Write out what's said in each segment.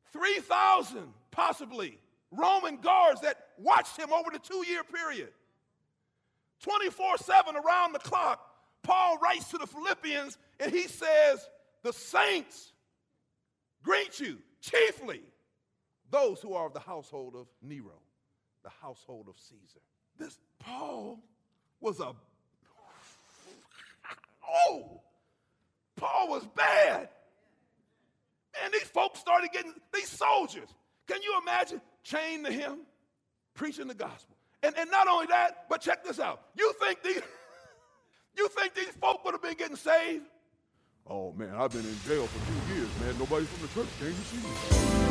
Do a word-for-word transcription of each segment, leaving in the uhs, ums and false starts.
three thousand, possibly, Roman guards that watched him over the two-year period. twenty-four seven around the clock, Paul writes to the Philippians, and he says, the saints greet you, chiefly those who are of the household of Nero, the household of Caesar. This Paul was a, oh, Paul was bad. And these folks started getting, these soldiers, can you imagine, chained to him, preaching the gospel. And, and not only that, but check this out. You think these, you think these folk would have been getting saved? Oh, man, I've been in jail for two years, man. Nobody from the church came to see me.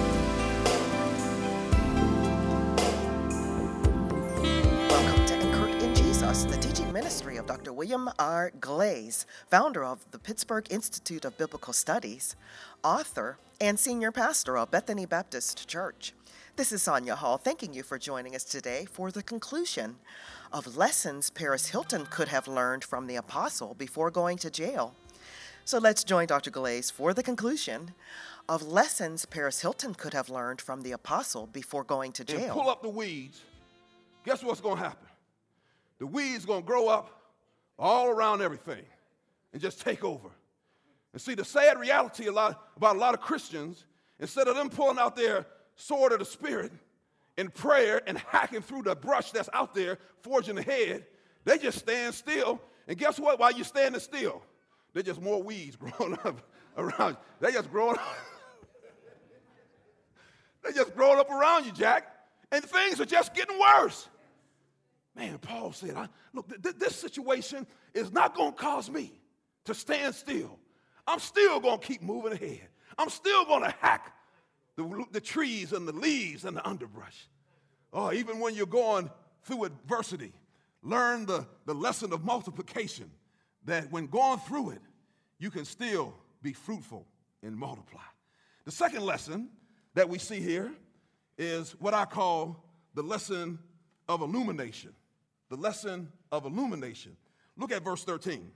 Welcome to Anchored in Jesus, the teaching ministry of Doctor William R. Glaze, founder of the Pittsburgh Institute of Biblical Studies, author, and senior pastor of Bethany Baptist Church. This is Sonia Hall, thanking you for joining us today for the conclusion of lessons Paris Hilton could have learned from the apostle before going to jail. So let's join Doctor Glaze for the conclusion of lessons Paris Hilton could have learned from the apostle before going to jail. And pull up the weeds. Guess what's going to happen? The weeds going to grow up all around everything and just take over. And see, the sad reality a lot, about a lot of Christians, instead of them pulling out their sword of the Spirit in prayer and hacking through the brush that's out there, forging ahead, they just stand still. And guess what? While you're standing still, there's just more weeds growing up around you. They just growing up. They just growing up around you, Jack. And things are just getting worse. Man, Paul said, I, look, th- th- this situation is not going to cause me to stand still. I'm still going to keep moving ahead. I'm still going to hack the, the trees and the leaves and the underbrush. Oh, even when you're going through adversity, learn the, the lesson of multiplication, that when going through it, you can still be fruitful and multiply. The second lesson that we see here is what I call the lesson of illumination. The lesson of illumination. Look at verse thirteen.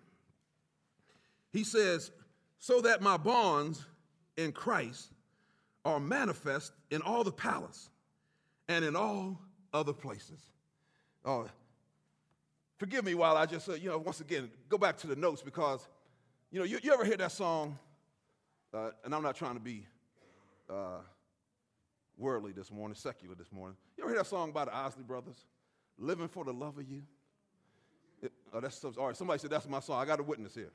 He says, so that my bonds in Christ are manifest in all the palace and in all other places. Oh, forgive me while I just, uh, you know, once again, go back to the notes because, you know, you, you ever hear that song, uh, and I'm not trying to be uh, worldly this morning, secular this morning. You ever hear that song by the Isley Brothers, Living for the Love of You? It, oh, that's, all right, somebody said that's my song. I got a witness here.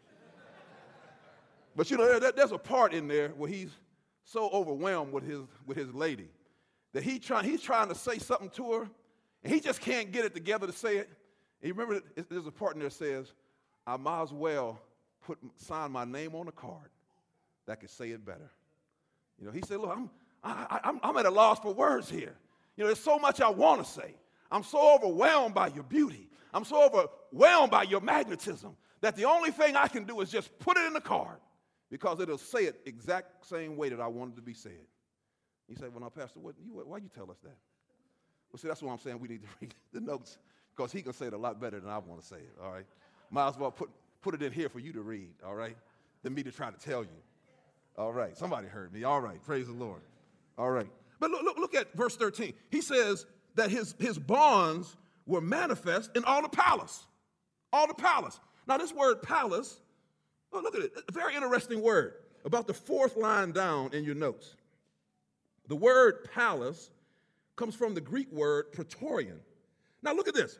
But, you know, there, there's a part in there where he's so overwhelmed with his with his lady that he try, he's trying to say something to her, and he just can't get it together to say it. And you remember, there's a part in there that says, I might as well put sign my name on a card that could say it better. You know, he said, look, I'm, I, I'm, I'm at a loss for words here. You know, there's so much I want to say. I'm so overwhelmed by your beauty. I'm so overwhelmed by your magnetism that the only thing I can do is just put it in the card because it'll say it exact same way that I want it to be said. He said, well, now, Pastor, what, you, why you tell us that? Well, see, that's what I'm saying. We need to read the notes because he can say it a lot better than I want to say it, all right? Might as well put, put it in here for you to read, all right, than me to try to tell you. All right, somebody heard me. All right, praise the Lord. All right. But look, look, look at verse thirteen. He says that his, his bonds were manifest in all the palace. All the palace. Now, this word palace, oh, look at it. A very interesting word. About the fourth line down in your notes. The word palace comes from the Greek word praetorian. Now, look at this.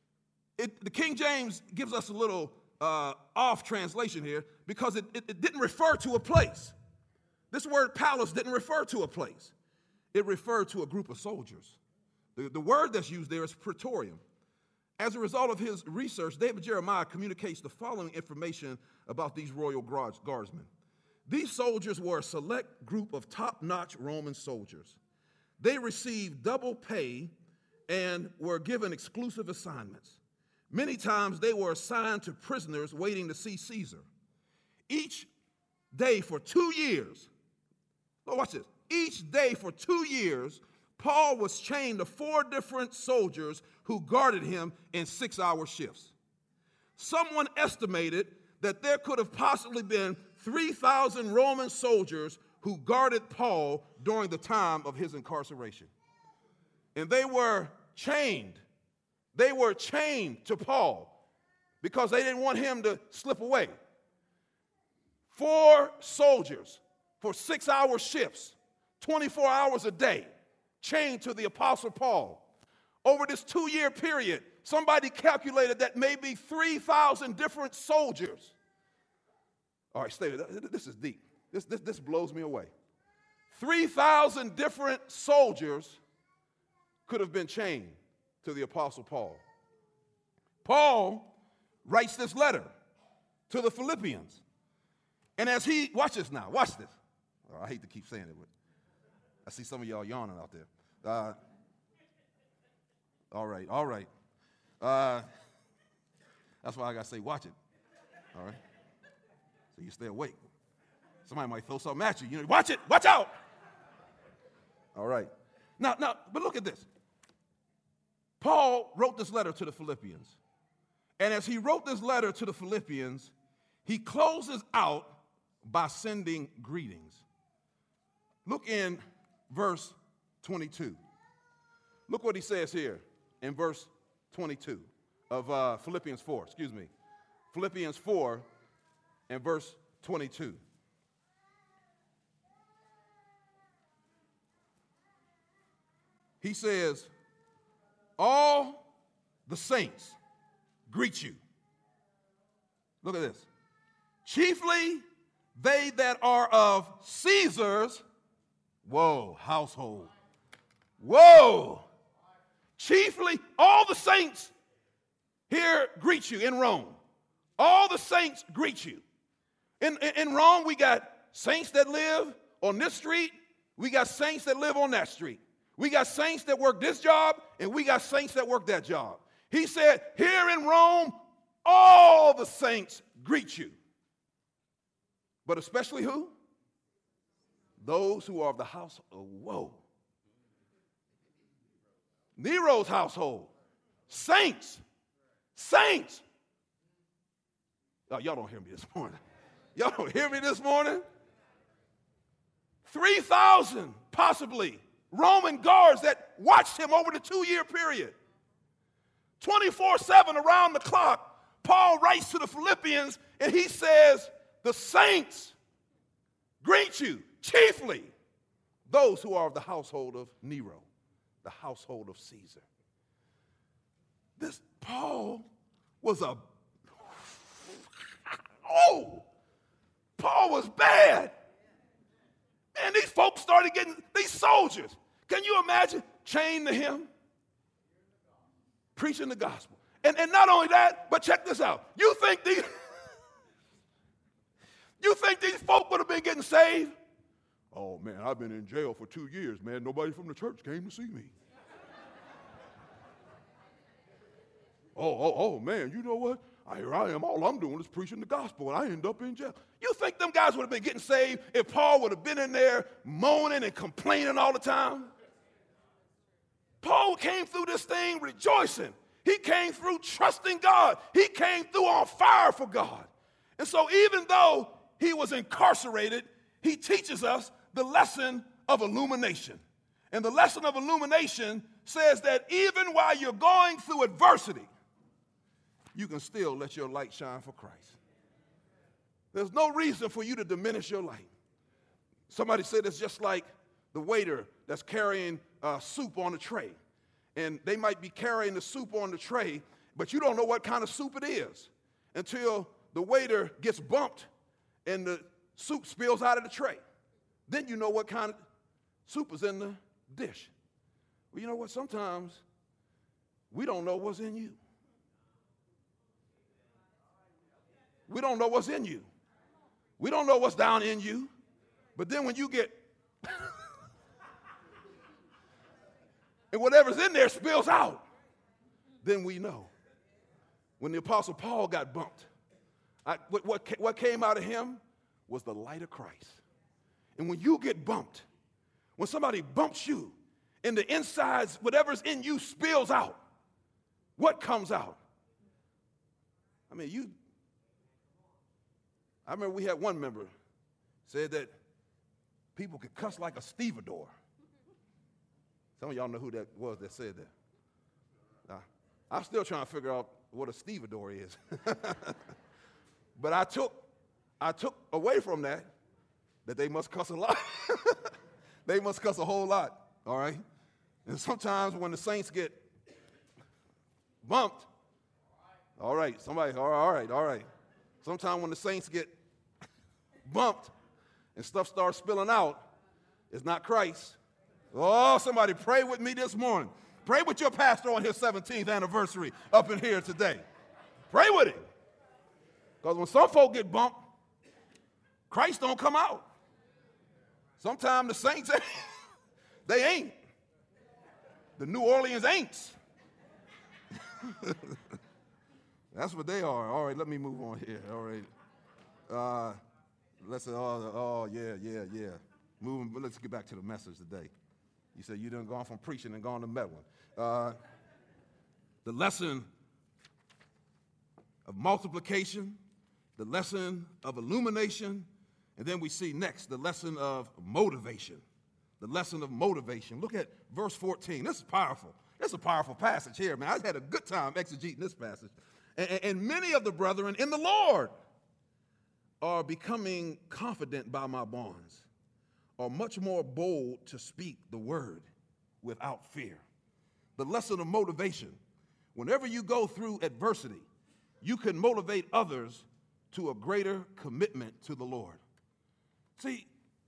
It, the King James gives us a little uh, off translation here because it, it, it didn't refer to a place. This word palace didn't refer to a place. It referred to a group of soldiers. The, the word that's used there is praetorian. As a result of his research, David Jeremiah communicates the following information about these royal guards, guardsmen. These soldiers were a select group of top-notch Roman soldiers. They received double pay and were given exclusive assignments. Many times they were assigned to prisoners waiting to see Caesar. Each day for two years, oh, watch this, each day for two years, Paul was chained to four different soldiers who guarded him in six-hour shifts. Someone estimated that there could have possibly been three thousand Roman soldiers who guarded Paul during the time of his incarceration. And they were chained. They were chained to Paul because they didn't want him to slip away. Four soldiers for six-hour shifts, twenty-four hours a day, chained to the Apostle Paul. Over this two-year period, somebody calculated that maybe three thousand different soldiers. All right, stay there. This is deep. This, this, this blows me away. three thousand different soldiers could have been chained to the Apostle Paul. Paul writes this letter to the Philippians. And as he, watch this now, watch this. Oh, I hate to keep saying it, but I see some of y'all yawning out there. Uh, all right, all right. Uh, that's why I got to say, watch it. All right? So you stay awake. Somebody might throw something at you. You know, watch it, watch out. All right. Now, now, but look at this. Paul wrote this letter to the Philippians. And as he wrote this letter to the Philippians, he closes out by sending greetings. Look in verse twenty-two. Look what he says here in verse twenty-two of uh, Philippians four, excuse me. Philippians four and verse twenty-two. He says, all the saints greet you. Look at this. Chiefly they that are of Caesar's, whoa, household. Whoa. Chiefly all the saints here greet you in Rome. All the saints greet you. In, in, in Rome, we got saints that live on this street. We got saints that live on that street. We got saints that work this job, and we got saints that work that job. He said, here in Rome, all the saints greet you. But especially who? Those who are of the house of woe. Nero's household. Saints. Saints. Oh, y'all don't hear me this morning. Y'all don't hear me this morning? three thousand, possibly, Roman guards that watched him over the two-year period. twenty-four seven around the clock, Paul writes to the Philippians, and he says, the saints greet you, chiefly those who are of the household of Nero, the household of Caesar. This Paul was a, oh, Paul was bad. And these folks started getting, these soldiers, can you imagine, chained to him, preaching the gospel. And, and not only that, but check this out. You think these, you think these folk would have been getting saved? Oh, man, I've been in jail for two years, man. Nobody from the church came to see me. oh, oh, oh, man, you know what? Here I am. All I'm doing is preaching the gospel, and I end up in jail. You think them guys would have been getting saved if Paul would have been in there moaning and complaining all the time? Paul came through this thing rejoicing. He came through trusting God. He came through on fire for God. And so even though he was incarcerated, he teaches us the lesson of illumination. And the lesson of illumination says that even while you're going through adversity, you can still let your light shine for Christ. There's no reason for you to diminish your light. Somebody said it's just like the waiter that's carrying uh, soup on a tray. And they might be carrying the soup on the tray, but you don't know what kind of soup it is until the waiter gets bumped and the soup spills out of the tray. Then you know what kind of soup is in the dish. Well, you know what? Sometimes we don't know what's in you. We don't know what's in you. We don't know what's down in you. But then when you get, and whatever's in there spills out, then we know. When the Apostle Paul got bumped, I, what, what, what came out of him was the light of Christ. And when you get bumped, when somebody bumps you, and the insides, whatever's in you spills out, what comes out? I mean, you, I remember we had one member said that people could cuss like a stevedore. Some of y'all know who that was that said that. Now, I'm still trying to figure out what a stevedore is. But I took, I took away from that that they must cuss a lot. They must cuss a whole lot, all right? And sometimes when the saints get bumped, all right, somebody, all right, all right, all right. Sometimes when the saints get bumped and stuff starts spilling out, it's not Christ. Oh, somebody pray with me this morning. Pray with your pastor on his seventeenth anniversary up in here today. Pray with him. Because when some folk get bumped, Christ don't come out. Sometimes the saints, they ain't. The New Orleans ain'ts. That's what they are. All right, let me move on here. All right. Uh, let's say, oh, oh, yeah, yeah, yeah. Moving, but let's get back to the message today. You said you done gone from preaching and gone to meddling. Uh, the lesson of multiplication, the lesson of illumination, and then we see next the lesson of motivation. The lesson of motivation. Look at verse fourteen. This is powerful. This is a powerful passage here, man. I had a good time exegeting this passage. And, and many of the brethren in the Lord are becoming confident by my bonds, are much more bold to speak the word without fear. The lesson of motivation. Whenever you go through adversity, you can motivate others to a greater commitment to the Lord. See,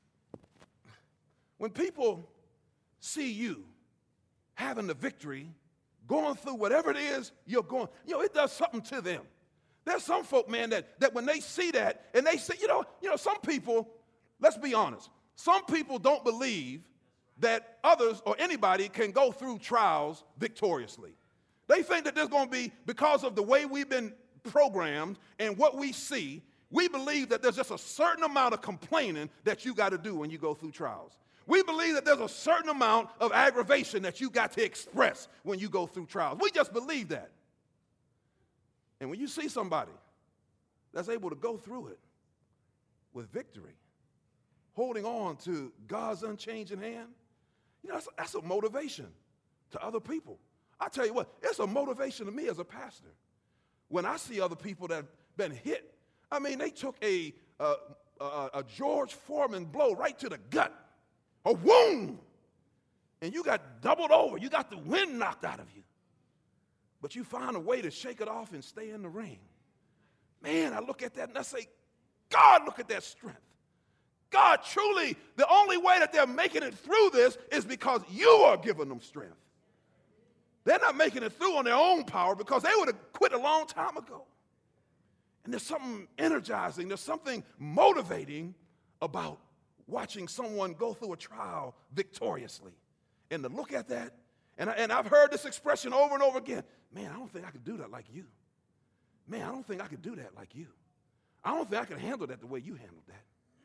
when people see you having the victory, going through whatever it is you're going, you know, it does something to them. There's some folk, man, that, that when they see that, and they say, you know, you know, some people, let's be honest, some people don't believe that others or anybody can go through trials victoriously. They think that there's going to be, because of the way we've been programmed and what we see, we believe that there's just a certain amount of complaining that you got to do when you go through trials. We believe that there's a certain amount of aggravation that you got to express when you go through trials. We just believe that. And when you see somebody that's able to go through it with victory, holding on to God's unchanging hand, you know, that's, that's a motivation to other people. I tell you what, it's a motivation to me as a pastor. When I see other people that have been hit, I mean, they took a, a, a, a George Foreman blow right to the gut, a wound, and you got doubled over. You got the wind knocked out of you. But you find a way to shake it off and stay in the ring. Man, I look at that and I say, God, look at that strength. God, truly, the only way that they're making it through this is because you are giving them strength. They're not making it through on their own power because they would have quit a long time ago. And there's something energizing, there's something motivating about watching someone go through a trial victoriously. And to look at that, and, I, and I've heard this expression over and over again, man, I don't think I could do that like you. Man, I don't think I could do that like you. I don't think I could handle that the way you handled that.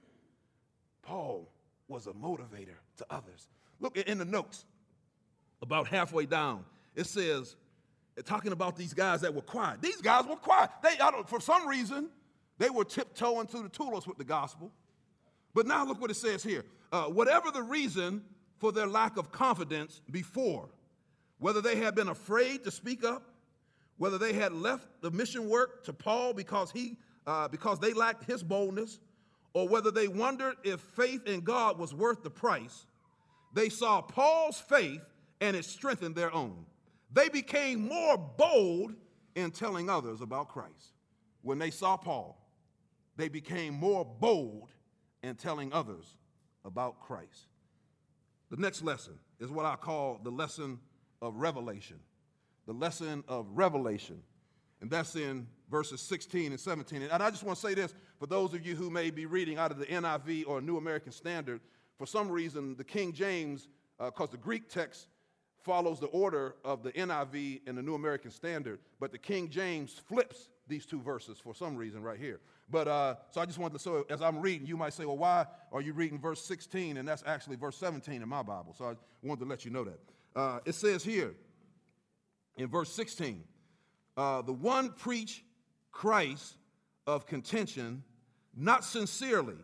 Paul was a motivator to others. Look in the notes, about halfway down, it says, talking about these guys that were quiet. These guys were quiet. They, I don't, for some reason, they were tiptoeing through the tulips with the gospel. But now look what it says here. Uh, whatever the reason for their lack of confidence before, whether they had been afraid to speak up, whether they had left the mission work to Paul because he, uh, because they lacked his boldness, or whether they wondered if faith in God was worth the price, they saw Paul's faith and it strengthened their own. They became more bold in telling others about Christ. When they saw Paul, they became more bold in telling others about Christ. The next lesson is what I call the lesson of revelation. The lesson of revelation. And that's in verses sixteen and seventeen. And I just want to say this, for those of you who may be reading out of the N I V or New American Standard, for some reason the King James, because uh, the Greek text follows the order of the N I V and the New American Standard, but the King James flips these two verses for some reason right here. But uh, so I just wanted to, so as I'm reading, you might say, well, why are you reading verse sixteen? And that's actually verse seventeen in my Bible. So I wanted to let you know that. Uh, it says here in verse sixteen, uh, the one preach Christ of contention, not sincerely,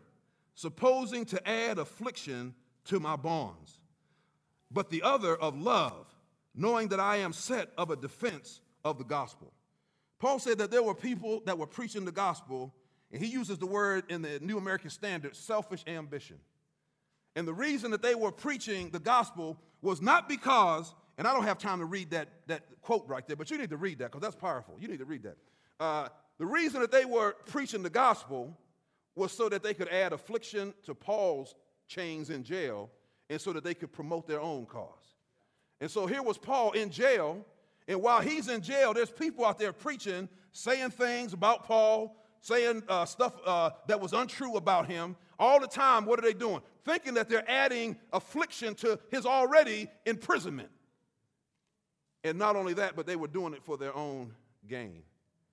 supposing to add affliction to my bonds, but the other of love, knowing that I am set of a defense of the gospel. Paul said that there were people that were preaching the gospel, and he uses the word in the New American Standard, selfish ambition. And the reason that they were preaching the gospel was not because, and I don't have time to read that, that quote right there, but you need to read that because that's powerful. You need to read that. Uh, the reason that they were preaching the gospel was so that they could add affliction to Paul's chains in jail and so that they could promote their own cause. And so here was Paul in jail, and while he's in jail, there's people out there preaching, saying things about Paul, saying uh, stuff uh, that was untrue about him. All the time, what are they doing? Thinking that they're adding affliction to his already imprisonment. And not only that, but they were doing it for their own gain.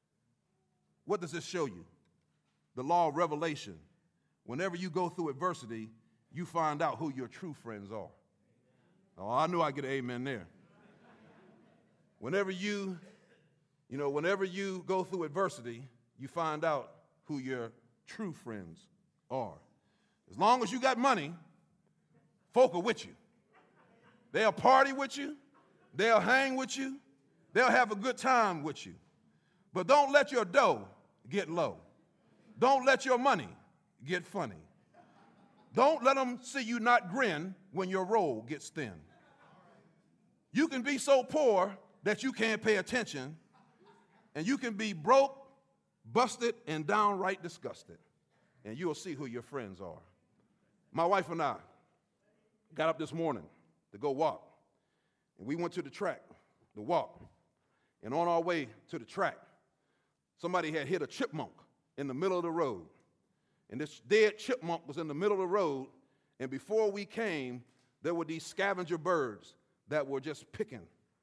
What does this show you? The law of revelation. Whenever you go through adversity, you find out who your true friends are. Oh, I knew I'd get an amen there. Whenever you, you know, whenever you go through adversity, you find out who your true friends are. As long as you got money, folk are with you. They'll party with you. They'll hang with you. They'll have a good time with you. But don't let your dough get low. Don't let your money get funny. Don't let them see you not grin when your roll gets thin. You can be so poor that you can't pay attention, and you can be broke, busted, and downright disgusted, and you'll see who your friends are. My wife and I got up this morning to go walk, and we went to the track to walk, and on our way to the track, somebody had hit a chipmunk in the middle of the road, and this dead chipmunk was in the middle of the road, and before we came, there were these scavenger birds that were just picking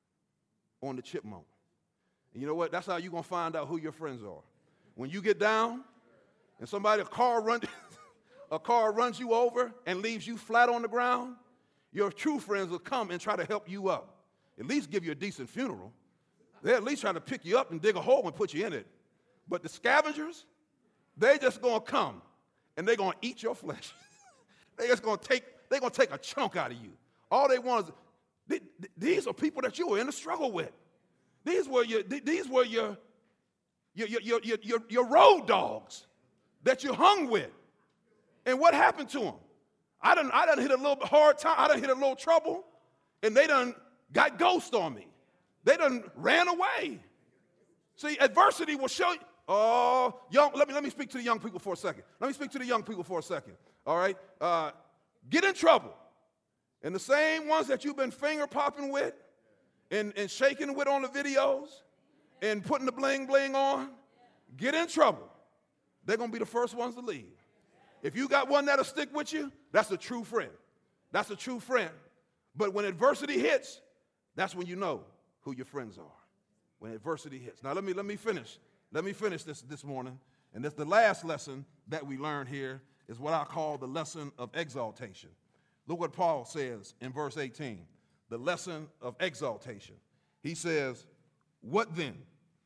on the chipmunk. And you know what? That's how you're going to find out who your friends are. When you get down and somebody, a car, run, a car runs you over and leaves you flat on the ground, your true friends will come and try to help you up. At least give you a decent funeral. They're at least trying to pick you up and dig a hole and put you in it. But the scavengers, they just going to come and they're going to eat your flesh. They're just going to take, they're going to take a chunk out of you. All they want is, these are people that you were in a struggle with. These were your, these were your, your, your, your, your, your road dogs that you hung with. And what happened to them? I done, I done hit a little hard time. I done hit a little trouble, and they done got ghost on me. They done ran away. See, adversity will show you. Oh, young, let me, let me speak to the young people for a second. Let me speak to the young people for a second, all right? Uh, get in trouble. And the same ones that you've been finger popping with and, and shaking with on the videos and putting the bling bling on, get in trouble. They're going to be the first ones to leave. If you got one that'll stick with you, that's a true friend. That's a true friend. But when adversity hits, that's when you know who your friends are. When adversity hits. Now let me let me finish. Let me finish this this morning. And that's the last lesson that we learn here is what I call the lesson of exaltation. Look what Paul says in verse eighteen, the lesson of exaltation. He says, "What then?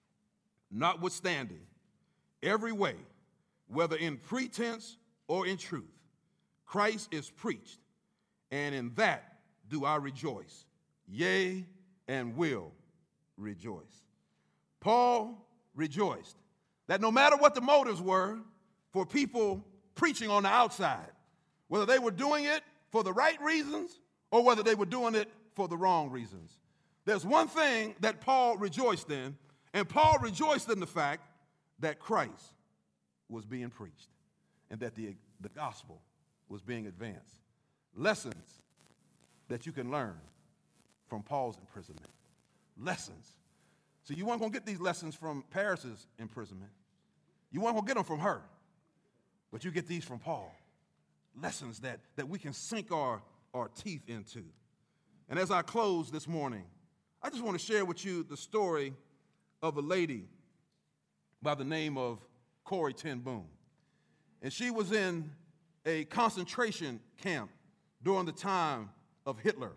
Notwithstanding, every way, whether in pretense or in truth, Christ is preached, and in that do I rejoice, yea, and will rejoice." Paul rejoiced that no matter what the motives were for people preaching on the outside, whether they were doing it for the right reasons or whether they were doing it for the wrong reasons, there's one thing that Paul rejoiced in, and Paul rejoiced in the fact that Christ was being preached and that the, the gospel was being advanced. Lessons that you can learn from Paul's imprisonment. Lessons. So you weren't going to get these lessons from Paris's imprisonment. You weren't going to get them from her. But you get these from Paul. Lessons that, that we can sink our, our teeth into. And as I close this morning, I just want to share with you the story of a lady by the name of Corrie ten Boom. And she was in a concentration camp during the time of Hitler.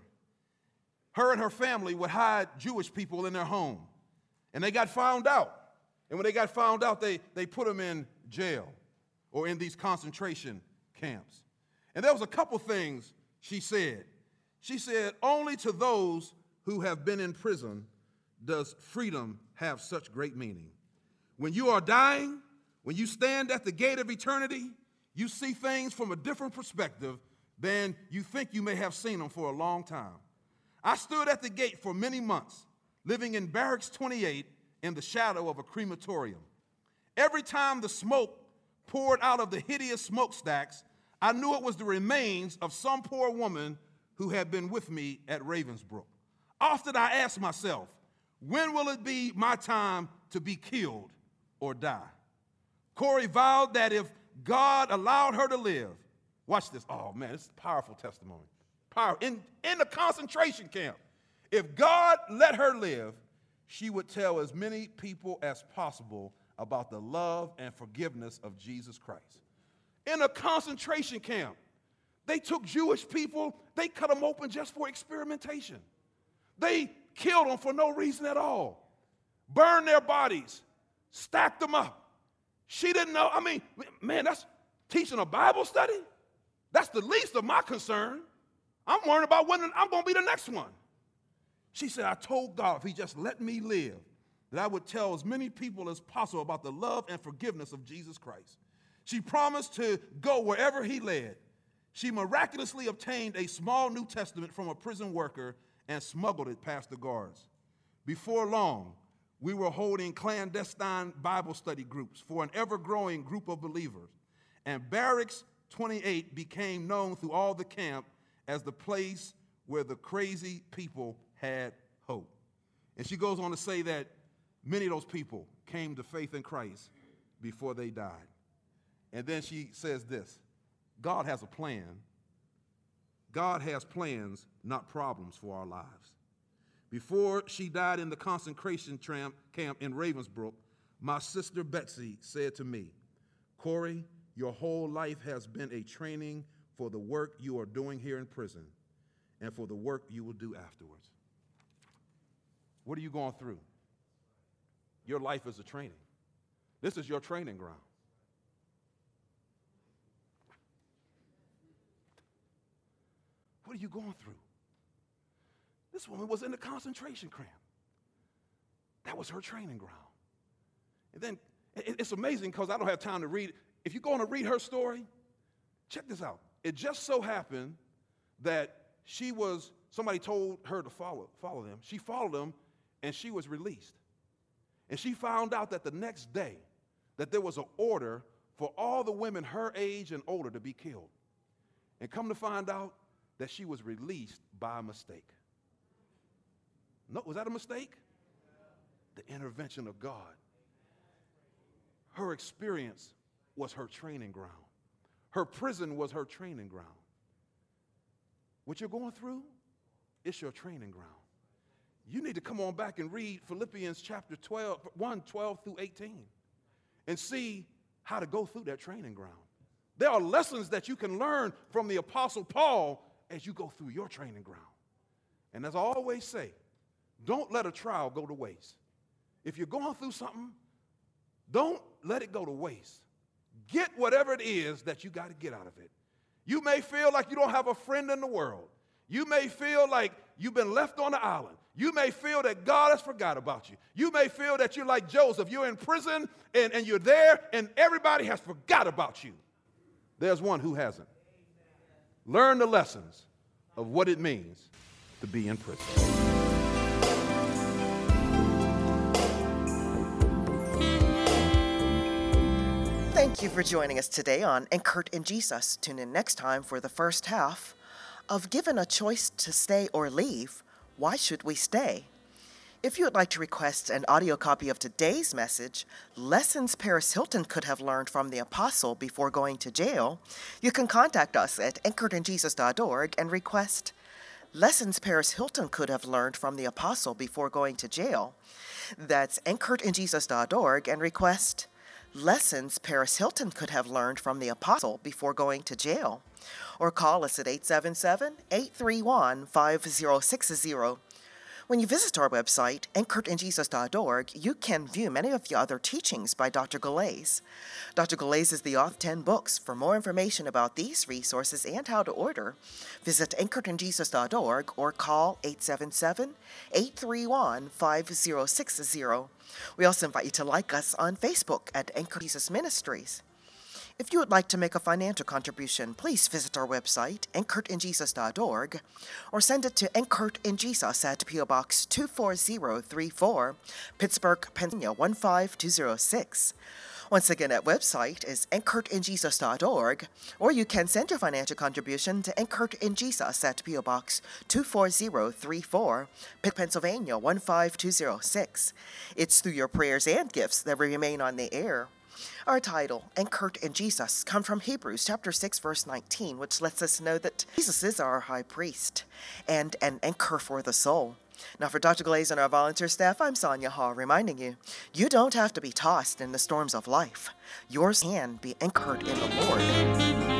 Her and her family would hide Jewish people in their home. And they got found out. And when they got found out, they, they put them in jail or in these concentration camps. And there was a couple things she said. She said, only to those who have been in prison does freedom have such great meaning. When you are dying, when you stand at the gate of eternity, you see things from a different perspective than you think you may have seen them for a long time. I stood at the gate for many months, living in Barracks twenty-eight in the shadow of a crematorium. Every time the smoke poured out of the hideous smokestacks, I knew it was the remains of some poor woman who had been with me at Ravensbrück. Often I asked myself, when will it be my time to be killed or die? Corrie vowed that if God allowed her to live, watch this, oh man, this is a powerful testimony. Power. In, in the concentration camp, if God let her live, she would tell as many people as possible about the love and forgiveness of Jesus Christ. In a concentration camp, they took Jewish people, they cut them open just for experimentation. They killed them for no reason at all, burned their bodies, stacked them up. She didn't know, I mean, man, that's teaching a Bible study? That's the least of my concern. I'm worried about when I'm going to be the next one. She said, I told God if he just let me live, that I would tell as many people as possible about the love and forgiveness of Jesus Christ. She promised to go wherever he led. She miraculously obtained a small New Testament from a prison worker and smuggled it past the guards. Before long, we were holding clandestine Bible study groups for an ever-growing group of believers, and Barracks twenty-eight became known through all the camp as the place where the crazy people had hope. And she goes on to say that many of those people came to faith in Christ before they died. And then she says this, God has a plan. God has plans, not problems for our lives. Before she died in the concentration camp in Ravensbrück, my sister Betsy said to me, Corrie, your whole life has been a training for the work you are doing here in prison and for the work you will do afterwards. What are you going through? Your life is a training. This is your training ground. What are you going through? This woman was in the concentration camp. That was her training ground. And then it's amazing because I don't have time to read. If you're going to read her story, check this out. It just so happened that she was, somebody told her to follow, follow them. She followed them and she was released. And she found out that the next day that there was an order for all the women her age and older to be killed. And come to find out that she was released by a mistake. No, was that a mistake? The intervention of God. Her experience was her training ground. Her prison was her training ground. What you're going through, it's your training ground. You need to come on back and read Philippians chapter twelve, one, twelve through eighteen, and see how to go through that training ground. There are lessons that you can learn from the Apostle Paul as you go through your training ground. And as I always say, don't let a trial go to waste. If you're going through something, don't let it go to waste. Get whatever it is that you got to get out of it. You may feel like you don't have a friend in the world. You may feel like you've been left on the island. You may feel that God has forgot about you. You may feel that you're like Joseph. You're in prison and, and you're there and everybody has forgot about you. There's one who hasn't. Learn the lessons of what it means to be in prison. Thank you for joining us today on Anchored in Jesus. Tune in next time for the first half of Given a Choice to Stay or Leave, Why Should We Stay? If you would like to request an audio copy of today's message, Lessons Paris Hilton Could Have Learned from the Apostle Before Going to Jail, you can contact us at anchored in jesus dot org and request Lessons Paris Hilton Could Have Learned from the Apostle Before Going to Jail. That's anchored in jesus dot org and request Lessons Paris Hilton Could Have Learned from the Apostle Before Going to Jail. Or call us at eight seven seven, eight three one, five zero six zero. When you visit our website, anchored in jesus dot org, you can view many of the other teachings by Doctor Galais. Doctor Galais is the author of ten books. For more information about these resources and how to order, visit anchored in jesus dot org or call eight seven seven, eight three one, five zero six zero. We also invite you to like us on Facebook at Anchored Jesus Ministries. If you would like to make a financial contribution, please visit our website, anchored in jesus dot org, or send it to Anchored in Jesus at P O Box two four zero three four, Pittsburgh, Pennsylvania one five two zero six. Once again, that website is anchored in jesus dot org, or you can send your financial contribution to Anchored in Jesus at P O Box two four zero three four, Pennsylvania one five two zero six. It's through your prayers and gifts that we remain on the air. Our title, Anchored in Jesus, comes from Hebrews chapter six, verse nineteen, which lets us know that Jesus is our high priest and an anchor for the soul. Now, for Doctor Galais and our volunteer staff, I'm Sonia Hall, reminding you, you don't have to be tossed in the storms of life. Yours can be anchored in the Lord.